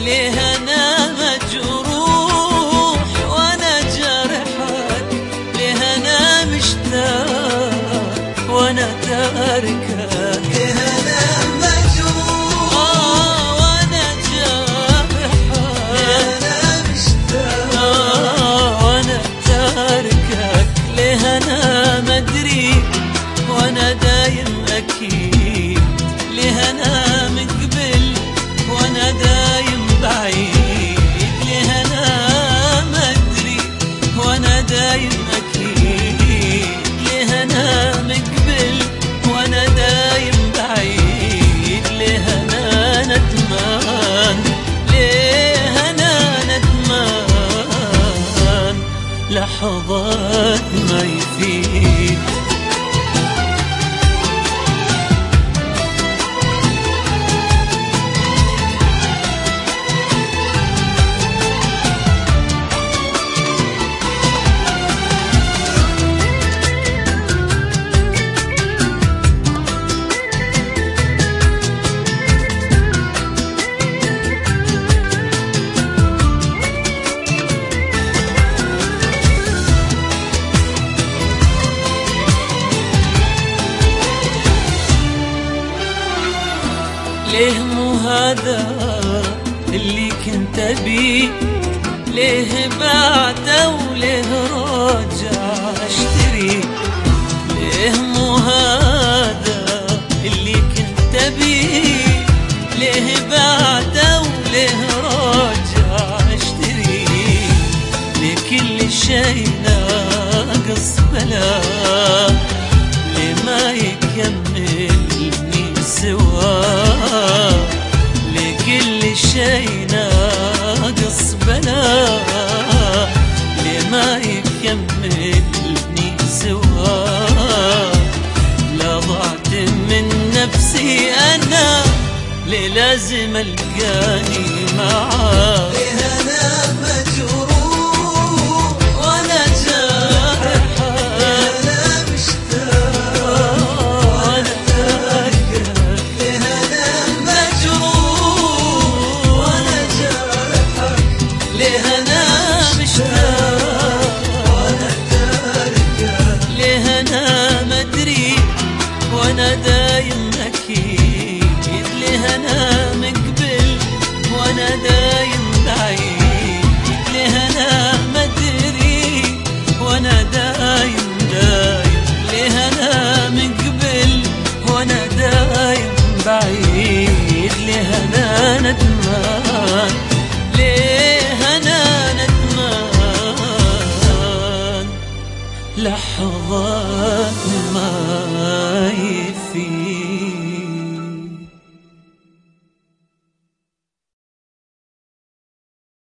ليه أنا مجروح وأنا جارحك، ليه أنا مشتاق وأنا تاركك، ليه أنا مجروح وأنا جارحك، ليه أنا مشتاق وأنا تاركك، ليه أنا مدري وأنا دايم أكيد، ليه أنا مقبل وأنا دايم بعيد، ليه أنا مدري وأنا دايم أكيد، ليه أنا مقبل وأنا دايم بعيد، ليه أنا ندمان، ليه أنا ندمان لحظات ما يفيد. ليه مو هذا اللي كنت أبيه، ليه بعده وليه راجع أشتري، ليه مو هذا اللي كنت أبيه، ليه بعده وليه راجع أشتري، ليه كل شي ناقص بلا، ليه ما يكملني سواه، لكل شي ناقص بلا، ليه ما يكملني سواه، لا ضعت من نفسي أنا، ليه لازم ألقاني معاه.